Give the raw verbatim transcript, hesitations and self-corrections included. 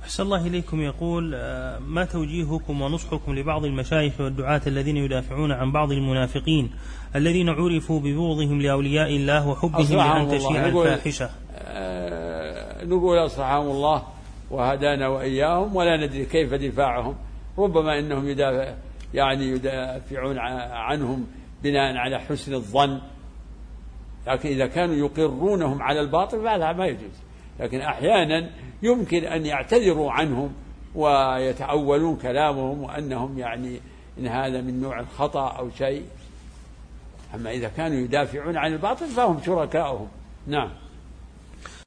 أحسن الله إليكم. يقول ما توجيهكم ونصحكم لبعض المشايخ والدعاة الذين يدافعون عن بعض المنافقين الذين عرفوا ببغضهم لأولياء الله وحبهم لأن تشيع الفاحشة؟ آه نقول أصلحهم الله وهدانا وإياهم، ولا ندري كيف دفاعهم. ربما إنهم يدافع يعني يدافعون عنهم بناء على حسن الظن، لكن إذا كانوا يقرونهم على الباطل فهذا ما يجوز. لكن أحيانا يمكن أن يعتذروا عنهم ويتأولون كلامهم وأنهم يعني إن هذا من نوع الخطأ أو شيء. أما إذا كانوا يدافعون عن الباطل فهم شركاؤهم. نعم.